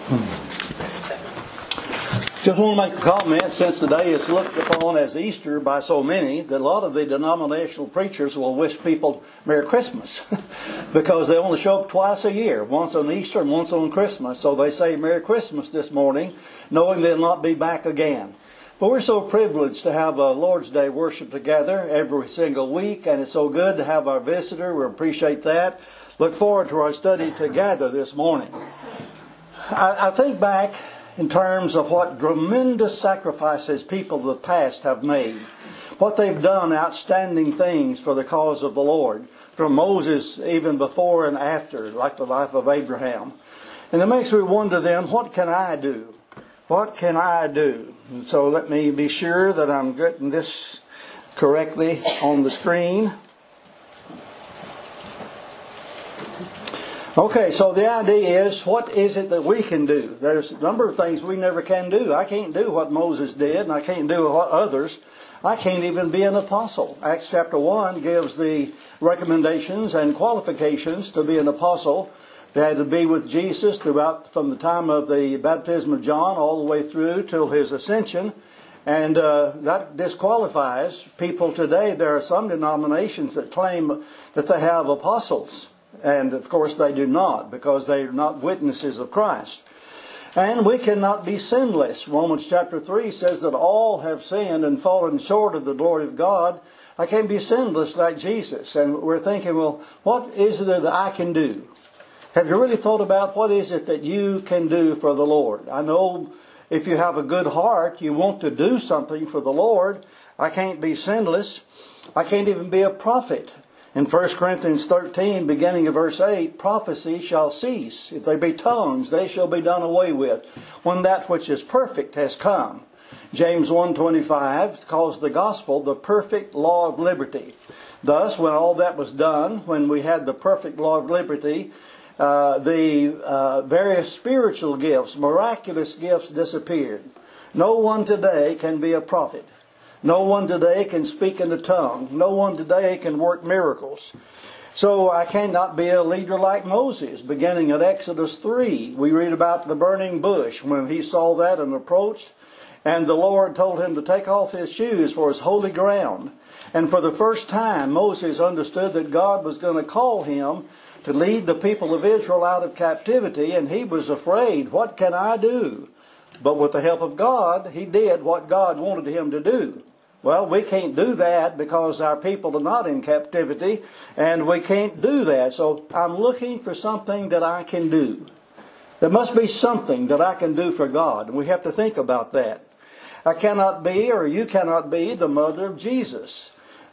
Just want to make a comment, since today is looked upon as Easter by so many, that a lot of the denominational preachers will wish people Merry Christmas because they only show up twice a year, once on Easter and once on Christmas. So they say Merry Christmas this morning, knowing they'll not be back again. But we're so privileged to have a Lord's Day worship together every single week, and it's so good to have our visitor. We appreciate that. Look forward to our study together this morning. I think back in terms of what tremendous sacrifices people of the past have made. What they've done, outstanding things for the cause of the Lord. From Moses, even before and after, like the life of Abraham. And it makes me wonder then, what can I do? What can I do? And so let me be sure that I'm getting this correctly on the screen. Okay, so the idea is, what is it that we can do? There's a number of things we never can do. I can't do what Moses did, and I can't do what others. I can't even be an apostle. Acts chapter 1 gives the recommendations and qualifications to be an apostle. They had to be with Jesus throughout, from the time of the baptism of John all the way through till his ascension. And that disqualifies people today. There are some denominations that claim that they have apostles. And of course they do not, because they are not witnesses of Christ. And we cannot be sinless. Romans chapter 3 says that all have sinned and fallen short of the glory of God. I can't be sinless like Jesus. And we're thinking, well, what is it that I can do? Have you really thought about what is it that you can do for the Lord? I know if you have a good heart, you want to do something for the Lord. I can't be sinless. I can't even be a prophet. In 1 Corinthians 13, beginning of verse 8, prophecy shall cease. If they be tongues, they shall be done away with, when that which is perfect has come. James 1:25 calls the gospel the perfect law of liberty. Thus, when all that was done, when we had the perfect law of liberty, the various spiritual gifts, miraculous gifts disappeared. No one today can be a prophet. No one today can speak in a tongue. No one today can work miracles. So I cannot be a leader like Moses. Beginning at Exodus 3, we read about the burning bush when he saw that and approached. And the Lord told him to take off his shoes for his holy ground. And for the first time, Moses understood that God was going to call him to lead the people of Israel out of captivity. And he was afraid, what can I do? But with the help of God, he did what God wanted him to do. Well, we can't do that because our people are not in captivity, and we can't do that. So I'm looking for something that I can do. There must be something that I can do for God, and we have to think about that. I cannot be, or you cannot be, the mother of Jesus.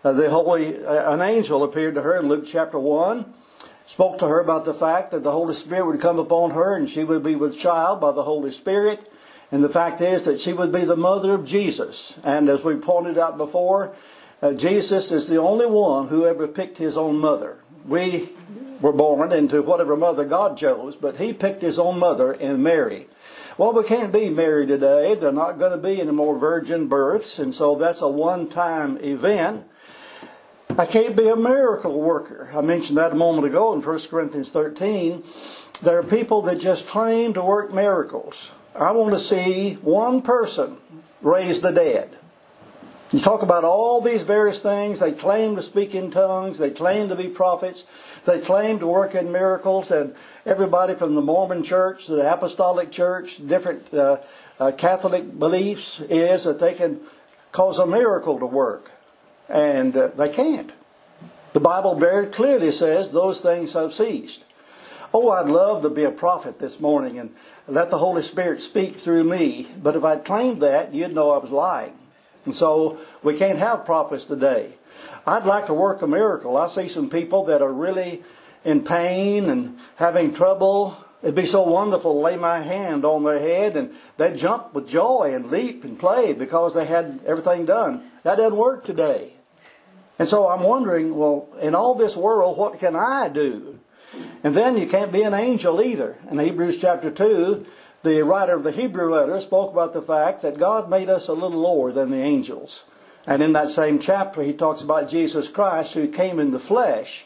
An angel appeared to her in Luke chapter 1, spoke to her about the fact that the Holy Spirit would come upon her, and she would be with child by the Holy Spirit. And the fact is that she would be the mother of Jesus. And as we pointed out before, Jesus is the only one who ever picked his own mother. We were born into whatever mother God chose, but he picked his own mother in Mary. Well, we can't be Mary today. There are not going to be any more virgin births, and so that's a one-time event. I can't be a miracle worker. I mentioned that a moment ago in 1 Corinthians 13. There are people that just claim to work miracles. I want to see one person raise the dead. You talk about all these various things. They claim to speak in tongues. They claim to be prophets. They claim to work in miracles. And everybody from the Mormon church to the Apostolic church, different Catholic beliefs, is that they can cause a miracle to work. And they can't. The Bible very clearly says those things have ceased. Oh, I'd love to be a prophet this morning and let the Holy Spirit speak through me. But if I'd claimed that, you'd know I was lying. And so we can't have prophets today. I'd like to work a miracle. I see some people that are really in pain and having trouble. It'd be so wonderful to lay my hand on their head and they'd jump with joy and leap and play because they had everything done. That doesn't work today. And so I'm wondering, well, in all this world, what can I do? And then you can't be an angel either. In Hebrews chapter 2, the writer of the Hebrew letter spoke about the fact that God made us a little lower than the angels. And in that same chapter, he talks about Jesus Christ who came in the flesh.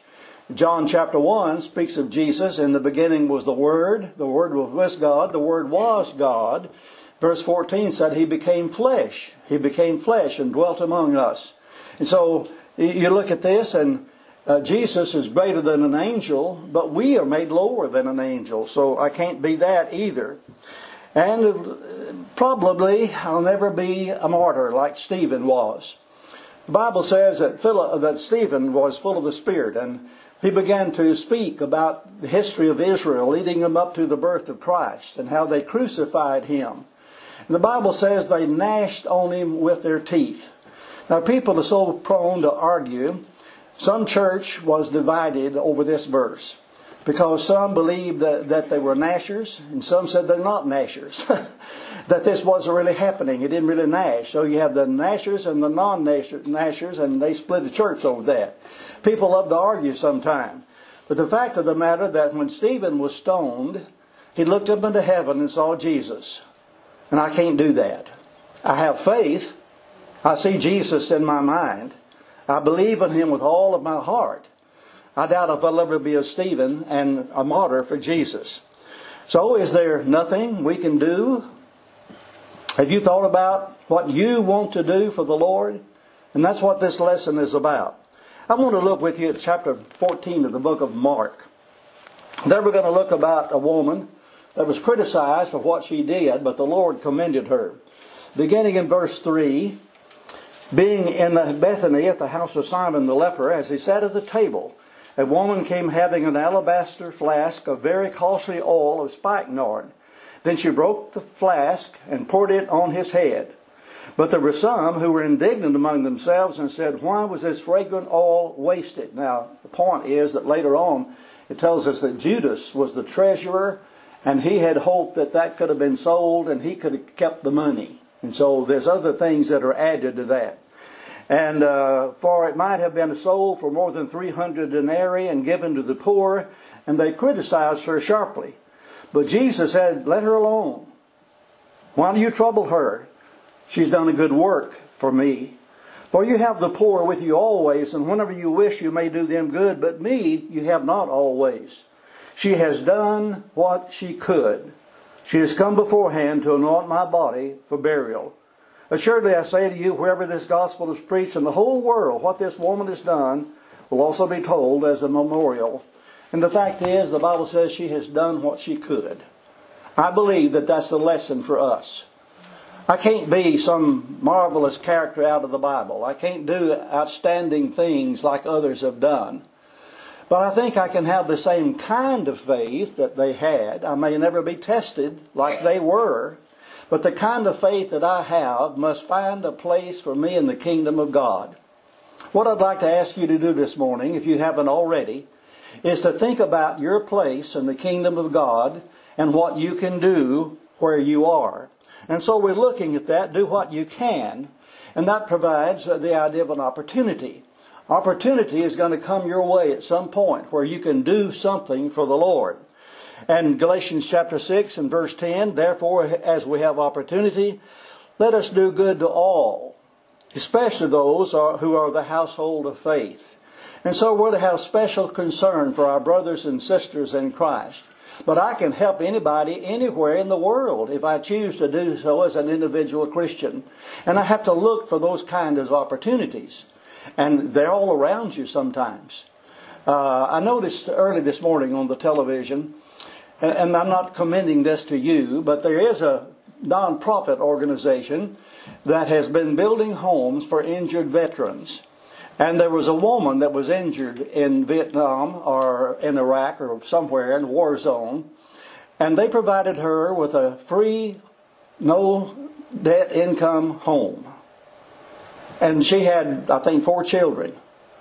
John chapter 1 speaks of Jesus. In the beginning was the Word was with God, the Word was God. Verse 14 said He became flesh. He became flesh and dwelt among us. And so you look at this, and Jesus is greater than an angel, but we are made lower than an angel. So I can't be that either. And probably I'll never be a martyr like Stephen was. The Bible says that Stephen was full of the Spirit, and he began to speak about the history of Israel leading them up to the birth of Christ and how they crucified Him. And the Bible says they gnashed on Him with their teeth. Now, people are so prone to argue. Some church was divided over this verse because some believed that they were gnashers and some said they're not gnashers. That this wasn't really happening. It didn't really gnash. So you have the gnashers and the non-gnashers, and they split the church over that. People love to argue sometimes. But the fact of the matter that when Stephen was stoned, he looked up into heaven and saw Jesus. And I can't do that. I have faith. I see Jesus in my mind. I believe in Him with all of my heart. I doubt if I'll ever be a Stephen and a martyr for Jesus. So is there nothing we can do? Have you thought about what you want to do for the Lord? And that's what this lesson is about. I want to look with you at chapter 14 of the book of Mark. Then we're going to look about a woman that was criticized for what she did, but the Lord commended her. Beginning in verse 3, being in Bethany at the house of Simon the leper, as he sat at the table, a woman came having an alabaster flask of very costly oil of spikenard. Then she broke the flask and poured it on his head. But there were some who were indignant among themselves and said, "Why was this fragrant oil wasted?" Now, the point is that later on, it tells us that Judas was the treasurer, and he had hoped that that could have been sold and he could have kept the money. And so there's other things that are added to that. And for it might have been sold for more than 300 denarii and given to the poor, and they criticized her sharply. But Jesus said, "Let her alone. Why do you trouble her? She's done a good work for me. For you have the poor with you always, and whenever you wish you may do them good, but me you have not always. She has done what she could. She has come beforehand to anoint my body for burial. Assuredly I say to you, wherever this gospel is preached in the whole world, what this woman has done will also be told as a memorial." And the fact is, the Bible says she has done what she could. I believe that that's the lesson for us. I can't be some marvelous character out of the Bible. I can't do outstanding things like others have done. But I think I can have the same kind of faith that they had. I may never be tested like they were, but the kind of faith that I have must find a place for me in the kingdom of God. What I'd like to ask you to do this morning, if you haven't already, is to think about your place in the kingdom of God and what you can do where you are. And so we're looking at that, do what you can, and that provides the idea of an opportunity. Opportunity is going to come your way at some point where you can do something for the Lord. And Galatians chapter 6 and verse 10, "Therefore, as we have opportunity, let us do good to all, especially those who are the household of faith." And so we're to have special concern for our brothers and sisters in Christ. But I can help anybody anywhere in the world if I choose to do so as an individual Christian. And I have to look for those kinds of opportunities. And they're all around you sometimes. I noticed early this morning on the television, and I'm not commending this to you, but there is a non-profit organization that has been building homes for injured veterans. And there was a woman that was injured in Vietnam or in Iraq or somewhere in a war zone. And they provided her with a free, no debt income home. And she had, I think, 4 children.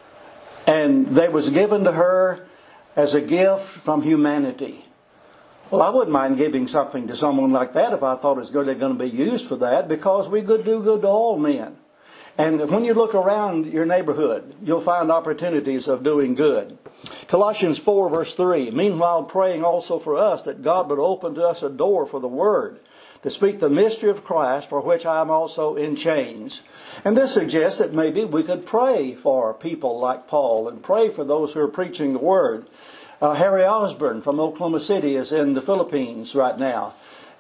And they was given to her as a gift from humanity. Well, I wouldn't mind giving something to someone like that if I thought it was going to be used for that, because we could do good to all men. And when you look around your neighborhood, you'll find opportunities of doing good. Colossians 4 verse 3, meanwhile praying also for us that God would open to us a door for the word, to speak the mystery of Christ, for which I am also in chains. And this suggests that maybe we could pray for people like Paul and pray for those who are preaching the word. Harry Osborne from Oklahoma City is in the Philippines right now.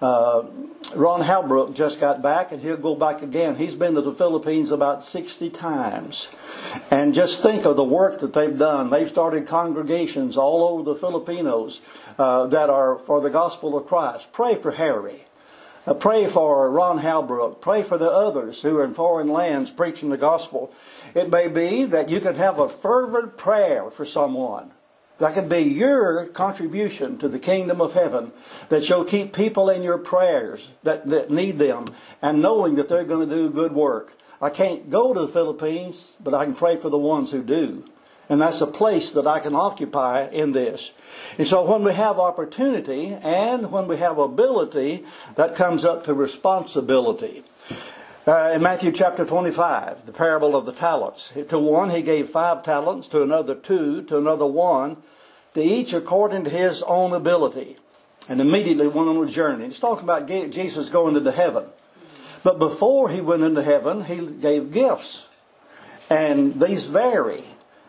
Ron Halbrook just got back, and he'll go back again. He's been to the Philippines about 60 times. And just think of the work that they've done. They've started congregations all over the Filipinos that are for the gospel of Christ. Pray for Harry. Pray for Ron Halbrook. Pray for the others who are in foreign lands preaching the gospel. It may be that you could have a fervent prayer for someone. That could be your contribution to the kingdom of heaven, that you'll keep people in your prayers that need them, and knowing that they're going to do good work. I can't go to the Philippines, but I can pray for the ones who do. And that's a place that I can occupy in this. And so when we have opportunity and when we have ability, that comes up to responsibility. In Matthew chapter 25, the parable of the talents. To one he gave 5 talents, to another 2, to another 1, to each according to his own ability. And immediately went on a journey. It's talking about Jesus going into heaven. But before he went into heaven, he gave gifts. And these vary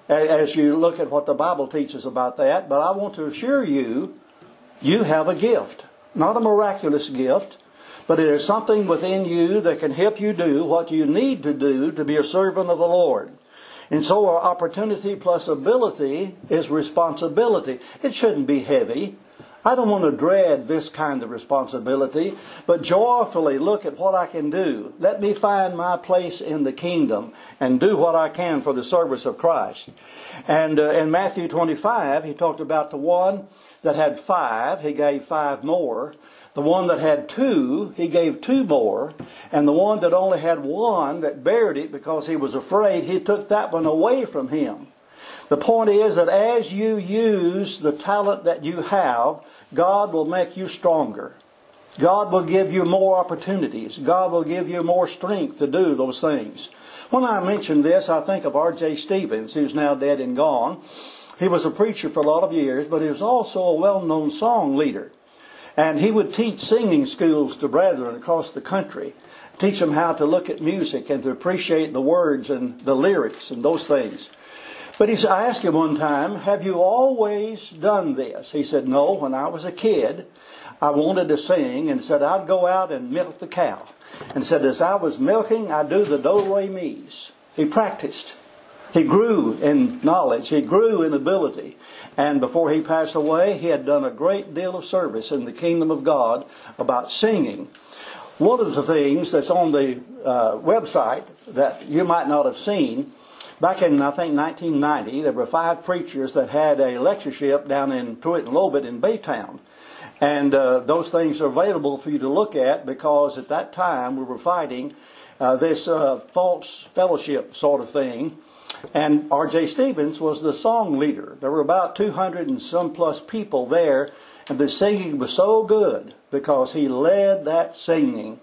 as you look at what the Bible teaches about that. But I want to assure you, you have a gift. Not a miraculous gift, but it is something within you that can help you do what you need to do to be a servant of the Lord. And so our opportunity plus ability is responsibility. It shouldn't be heavy. I don't want to dread this kind of responsibility, but joyfully look at what I can do. Let me find my place in the kingdom and do what I can for the service of Christ. And in Matthew 25, he talked about the one that had 5, he gave 5 more. The one that had 2, he gave 2 more. And the one that only had 1, that buried it because he was afraid, he took that one away from him. The point is that as you use the talent that you have, God will make you stronger. God will give you more opportunities. God will give you more strength to do those things. When I mention this, I think of R.J. Stevens, who's now dead and gone. He was a preacher for a lot of years, but he was also a well-known song leader. And he would teach singing schools to brethren across the country. Teach them how to look at music and to appreciate the words and the lyrics and those things. But I asked him one time, have you always done this? He said, no, when I was a kid, I wanted to sing and said I'd go out and milk the cow. And said as I was milking, I'd do the do-re-mis. He practiced. He grew in knowledge. He grew in ability. And before he passed away, he had done a great deal of service in the kingdom of God about singing. One of the things that's on the website that you might not have seen, back in, I think, 1990, there were 5 preachers that had a lectureship down in Pruitt and Lobet in Baytown. And those things are available for you to look at because at that time we were fighting this false fellowship sort of thing. And R.J. Stevens was the song leader. There were about 200 and some plus people there. And the singing was so good because he led that singing.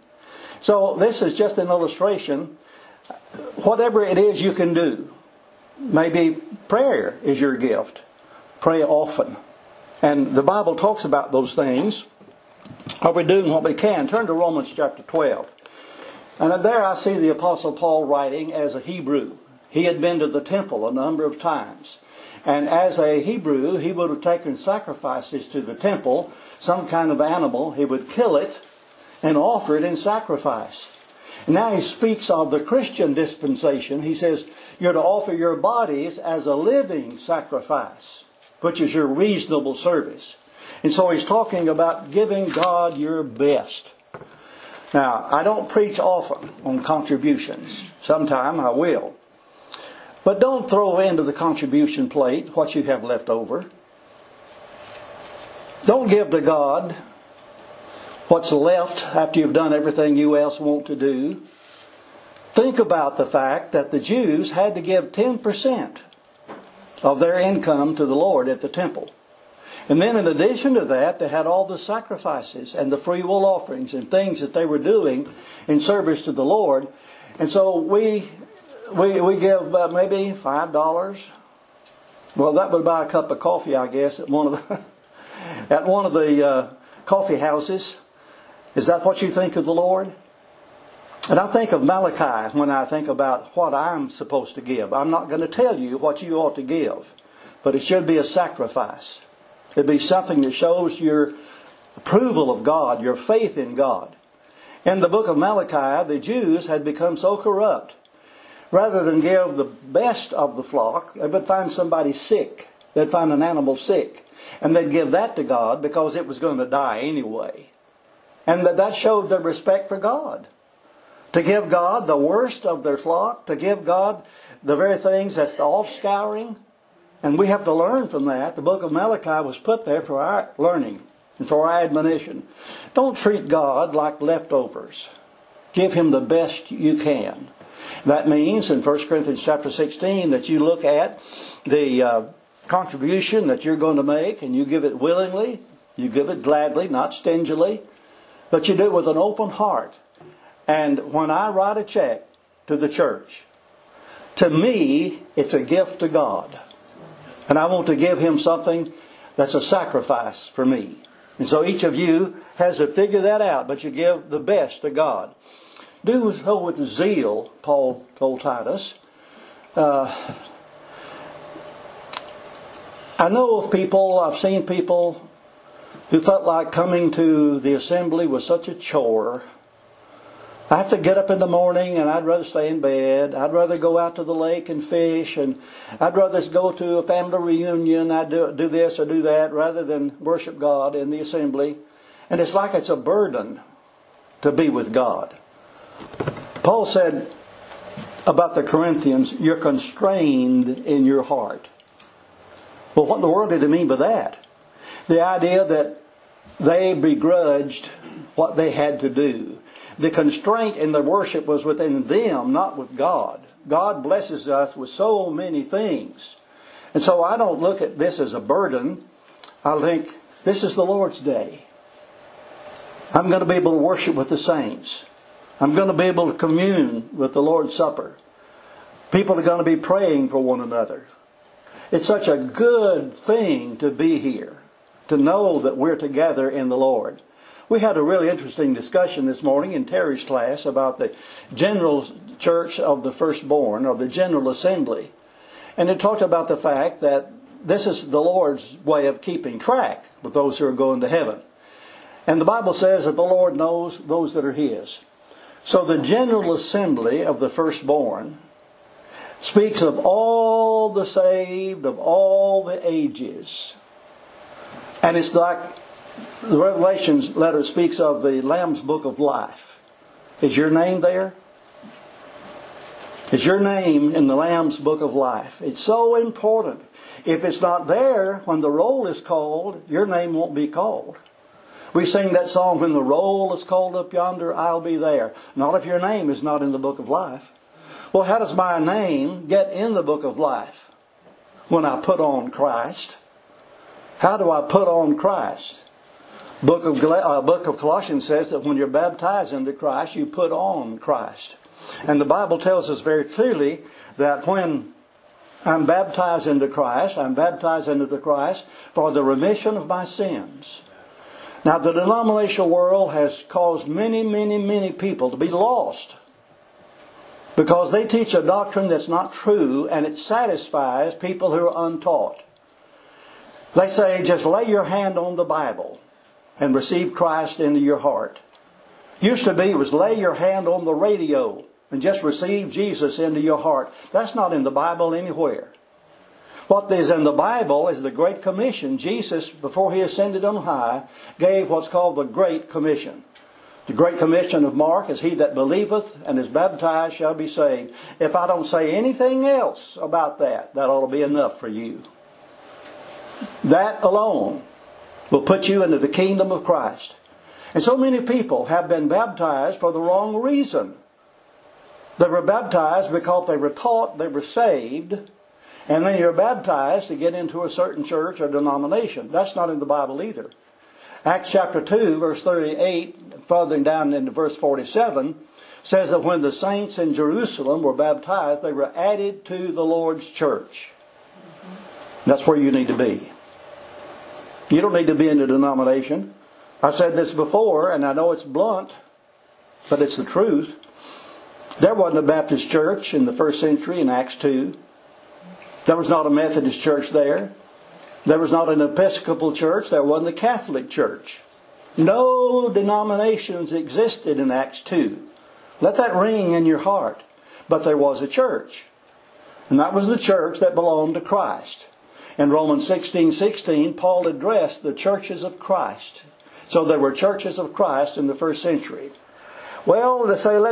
So this is just an illustration. Whatever it is you can do. Maybe prayer is your gift. Pray often. And the Bible talks about those things. Are we doing what we can? Turn to Romans chapter 12. And there I see the Apostle Paul writing as a Hebrew. He had been to the temple a number of times. And as a Hebrew, he would have taken sacrifices to the temple, some kind of animal. He would kill it and offer it in sacrifice. And now he speaks of the Christian dispensation. He says, you're to offer your bodies as a living sacrifice, which is your reasonable service. And so he's talking about giving God your best. Now, I don't preach often on contributions. Sometime I will. But don't throw into the contribution plate what you have left over. Don't give to God what's left after you've done everything you else want to do. Think about the fact that the Jews had to give 10% of their income to the Lord at the temple. And then in addition to that, they had all the sacrifices and the free will offerings and things that they were doing in service to the Lord. And so we give maybe $5 Well, that would buy a cup of coffee, I guess, at one of the at one of the coffee houses. Is that what you think of the Lord? And I think of Malachi when I think about what I'm supposed to give. I'm not going to tell you what you ought to give, but it should be a sacrifice. It'd be something that shows your approval of God, your faith in God. In the book of Malachi, the Jews had become so corrupt. Rather than give the best of the flock, they would find somebody sick. They'd find an animal sick. And they'd give that to God because it was going to die anyway. And that showed their respect for God. To give God the worst of their flock, to give God the very things that's the offscouring. And we have to learn from that. The book of Malachi was put there for our learning and for our admonition. Don't treat God like leftovers. Give Him the best you can. That means in 1 Corinthians chapter 16 that you look at the contribution that you're going to make and you give it willingly. You give it gladly, not stingily. But you do it with an open heart. And when I write a check to the church, to me, it's a gift to God. And I want to give Him something that's a sacrifice for me. And so each of you has to figure that out, but you give the best to God. Do so with zeal, Paul told Titus. I know of people, I've seen people who felt like coming to the assembly was such a chore. I have to get up in the morning and I'd rather stay in bed. I'd rather go out to the lake and fish, and I'd rather go to a family reunion. I'd do this or do that rather than worship God in the assembly. And it's like it's a burden to be with God. Paul said about the Corinthians, you're constrained in your heart. Well, what in the world did he mean by that? The idea that they begrudged what they had to do. The constraint in their worship was within them, not with God. God blesses us with so many things. And so I don't look at this as a burden. I think this is the Lord's day. I'm going to be able to worship with the saints. I'm going to be able to commune with the Lord's Supper. People are going to be praying for one another. It's such a good thing to be here, to know that we're together in the Lord. We had a really interesting discussion this morning in Terry's class about the general church of the firstborn, or the general assembly. And it talked about the fact that this is the Lord's way of keeping track with those who are going to heaven. And the Bible says that the Lord knows those that are His. So the general assembly of the firstborn speaks of all the saved, of all the ages. And it's like the Revelations letter speaks of the Lamb's Book of Life. Is your name there? Is your name in the Lamb's Book of Life? It's so important. If it's not there, when the roll is called, your name won't be called. We sing that song, when the roll is called up yonder, I'll be there. Not if your name is not in the Book of Life. Well, how does my name get in the Book of Life? When I put on Christ. How do I put on Christ? Book of Colossians says that when you're baptized into Christ, you put on Christ. And the Bible tells us very clearly that when I'm baptized into Christ, I'm baptized into Christ for the remission of my sins. Now, the denominational world has caused many, many, many people to be lost because they teach a doctrine that's not true, and it satisfies people who are untaught. They say, just lay your hand on the Bible and receive Christ into your heart. Used to be, it was lay your hand on the radio and just receive Jesus into your heart. That's not in the Bible anywhere. What is in the Bible is the Great Commission. Jesus, before He ascended on high, gave what's called the Great Commission. The Great Commission of Mark is, he that believeth and is baptized shall be saved. If I don't say anything else about that, that ought to be enough for you. That alone will put you into the kingdom of Christ. And so many people have been baptized for the wrong reason. They were baptized because they were taught they were saved, and then you're baptized to get into a certain church or denomination. That's not in the Bible either. Acts chapter 2, verse 38, further down into verse 47, says that when the saints in Jerusalem were baptized, they were added to the Lord's church. That's where you need to be. You don't need to be in a denomination. I've said this before, and I know it's blunt, but it's the truth. There wasn't a Baptist church in the first century in Acts 2. There was not a Methodist church there. There was not an Episcopal church. There wasn't a Catholic church. No denominations existed in Acts 2. Let that ring in your heart. But there was a church. And that was the church that belonged to Christ. In Romans 16:16, Paul addressed the churches of Christ. So there were churches of Christ in the first century. Well, to say,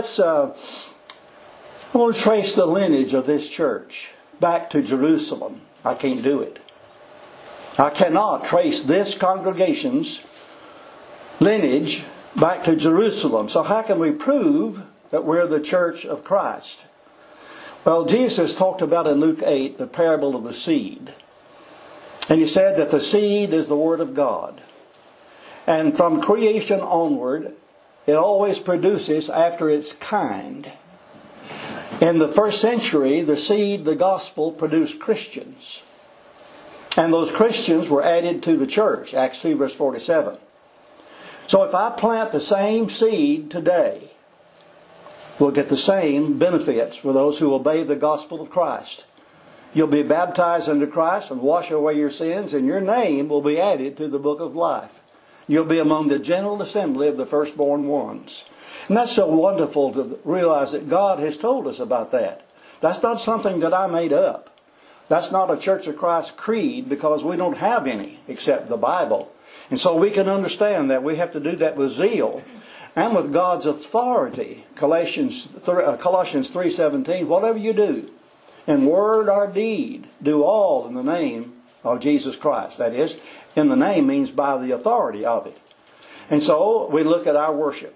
I want to trace the lineage of this church back to Jerusalem. I can't do it. I cannot trace this congregation's lineage back to Jerusalem. So how can we prove that we're the church of Christ? Well, Jesus talked about in Luke 8 the parable of the seed. And he said that the seed is the Word of God. And from creation onward, it always produces after its kind. In the first century, the seed, the gospel, produced Christians. And those Christians were added to the church, Acts 2 verse 47. So if I plant the same seed today, we'll get the same benefits for those who obey the gospel of Christ. You'll be baptized into Christ and wash away your sins, and your name will be added to the book of life. You'll be among the general assembly of the firstborn ones. And that's so wonderful to realize that God has told us about that. That's not something that I made up. That's not a Church of Christ creed, because we don't have any except the Bible. And so we can understand that we have to do that with zeal and with God's authority. Colossians 3:17, whatever you do, in word or deed, do all in the name of Jesus Christ. That is, in the name means by the authority of it. And so we look at our worship.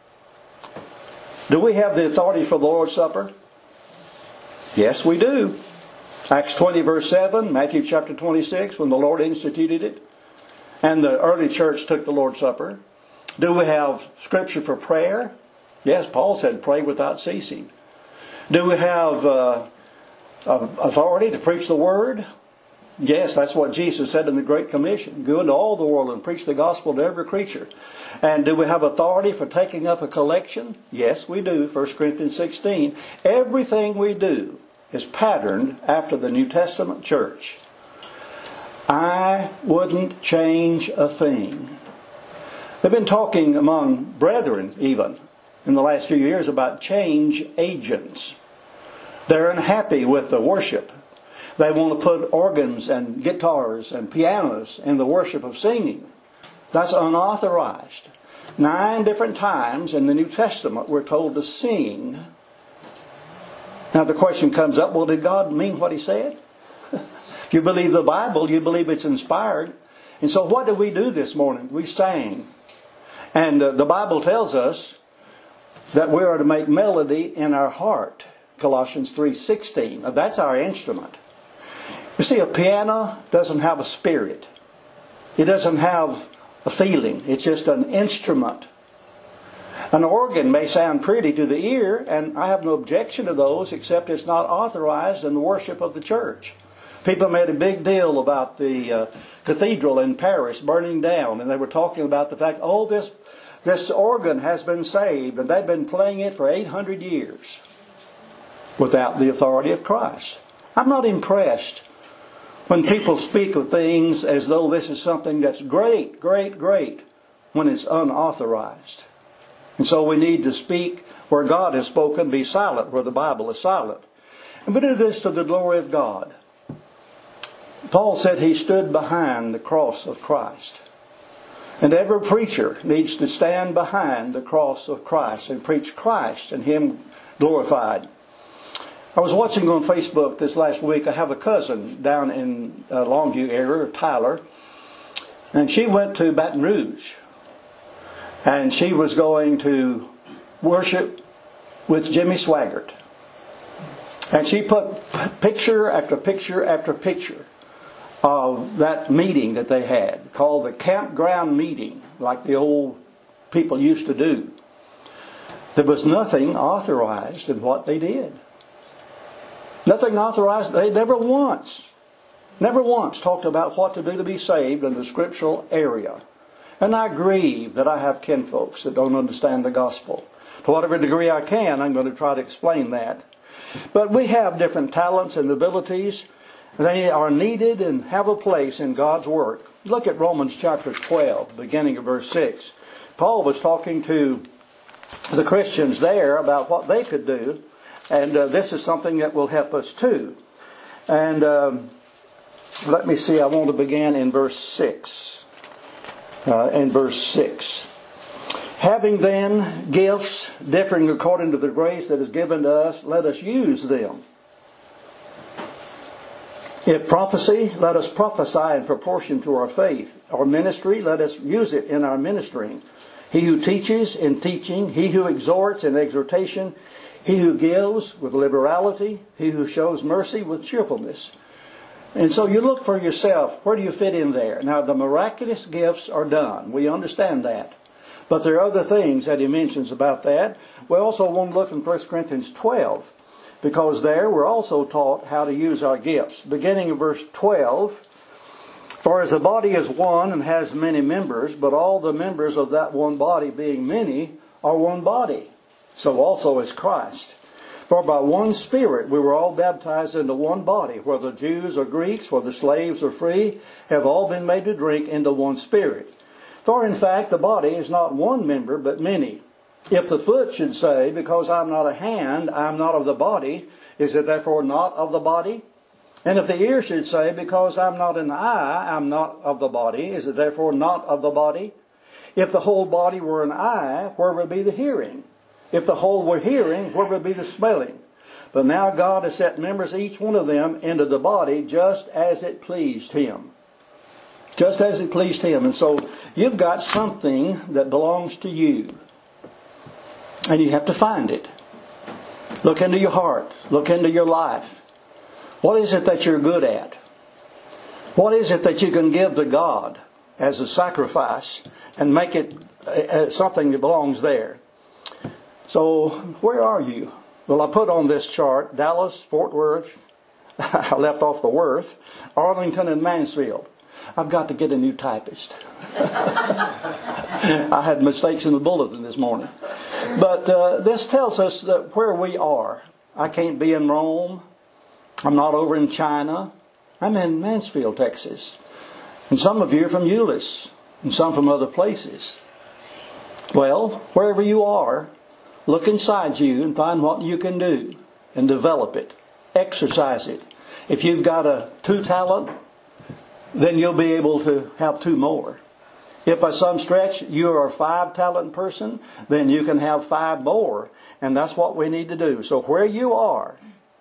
Do we have the authority for the Lord's Supper? Yes, we do. Acts 20 verse 7, Matthew chapter 26, when the Lord instituted it, and the early church took the Lord's Supper. Do we have Scripture for prayer? Yes, Paul said pray without ceasing. Do we have authority to preach the Word? Yes, that's what Jesus said in the Great Commission. Go into all the world and preach the gospel to every creature. And do we have authority for taking up a collection? Yes, we do. 1 Corinthians 16. Everything we do is patterned after the New Testament church. I wouldn't change a thing. They've been talking among brethren even in the last few years about change agents. They're unhappy with the worship. They want to put organs and guitars and pianos in the worship of singing. That's unauthorized. 9 different times in the New Testament we're told to sing. Now the question comes up, well, did God mean what He said? If you believe the Bible, you believe it's inspired. And so what did we do this morning? We sang. And the Bible tells us that we are to make melody in our heart. Colossians 3:16. That's our instrument. You see, a piano doesn't have a spirit. It doesn't have a feeling. It's just an instrument. An organ may sound pretty to the ear, and I have no objection to those, except it's not authorized in the worship of the church. People made a big deal about the cathedral in Paris burning down, and they were talking about the fact, this organ has been saved, and they've been playing it for 800 years without the authority of Christ. I'm not impressed when people speak of things as though this is something that's great, great, great, when it's unauthorized. And so we need to speak where God has spoken, be silent where the Bible is silent. And we do this to the glory of God. Paul said he stood behind the cross of Christ. And every preacher needs to stand behind the cross of Christ and preach Christ and Him glorified. I was watching on Facebook this last week. I have a cousin down in Longview area, Tyler. And she went to Baton Rouge. And she was going to worship with Jimmy Swaggart. And she put picture after picture after picture of that meeting that they had, called the campground meeting, like the old people used to do. There was nothing authorized in what they did. Nothing authorized. They never once Never once talked about what to do to be saved in the scriptural area. And I grieve that I have kinfolks that don't understand the gospel. To whatever degree I can, I'm going to try to explain that. But we have different talents and abilities. They are needed and have a place in God's work. Look at Romans chapter 12, beginning of verse 6. Paul was talking to the Christians there about what they could do. And this is something that will help us too. And let me see, I want to begin in verse 6. In verse 6. Having then gifts differing according to the grace that is given to us, let us use them. If prophecy, let us prophesy in proportion to our faith. Or ministry, let us use it in our ministering. He who teaches in teaching, he who exhorts in exhortation, he who gives with liberality, he who shows mercy with cheerfulness. And so you look for yourself, where do you fit in there? Now the miraculous gifts are done. We understand that. But there are other things that he mentions about that. We also want to look in 1 Corinthians 12. Because there we're also taught how to use our gifts. Beginning in verse 12. For as the body is one and has many members, but all the members of that one body being many are one body. So also is Christ. For by one Spirit we were all baptized into one body, whether Jews or Greeks, whether slaves or free, have all been made to drink into one Spirit. For in fact the body is not one member, but many. If the foot should say, because I'm not a hand, I'm not of the body, is it therefore not of the body? And if the ear should say, because I'm not an eye, I'm not of the body, is it therefore not of the body? If the whole body were an eye, where would be the hearing? If the whole were hearing, where would be the smelling? But now God has set members, each one of them, into the body, just as it pleased Him. Just as it pleased Him. And so you've got something that belongs to you. And you have to find it. Look into your heart. Look into your life. What is it that you're good at? What is it that you can give to God as a sacrifice and make it something that belongs there? So, where are you? Well, I put on this chart Dallas, Fort Worth, I left off the Worth, Arlington, and Mansfield. I've got to get a new typist. I had mistakes in the bulletin this morning. But this tells us that where we are. I can't be in Rome. I'm not over in China. I'm in Mansfield, Texas. And some of you are from Euless. And some from other places. Well, wherever you are, look inside you and find what you can do. And develop it. Exercise it. If you've got a 2 talent, then you'll be able to have 2 more. If by some stretch you are a 5 talent person, then you can have 5 more. And that's what we need to do. So where you are,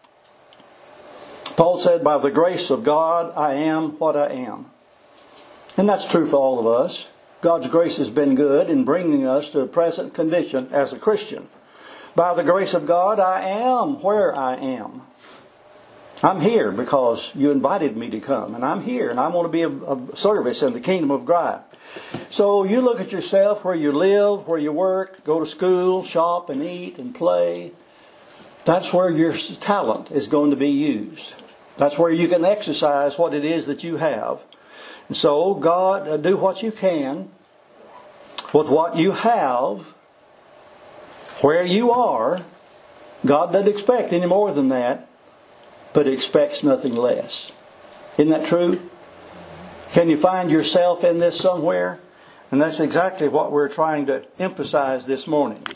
Paul said, by the grace of God, I am what I am. And that's true for all of us. God's grace has been good in bringing us to the present condition as a Christian. By the grace of God, I am where I am. I'm here because you invited me to come. And I'm here and I want to be of service in the kingdom of God. So you look at yourself, where you live, where you work, go to school, shop and eat and play. That's where your talent is going to be used. That's where you can exercise what it is that you have. And so, God, do what you can with what you have, where you are. God doesn't expect any more than that, but expects nothing less. Isn't that true? Can you find yourself in this somewhere? And that's exactly what we're trying to emphasize this morning.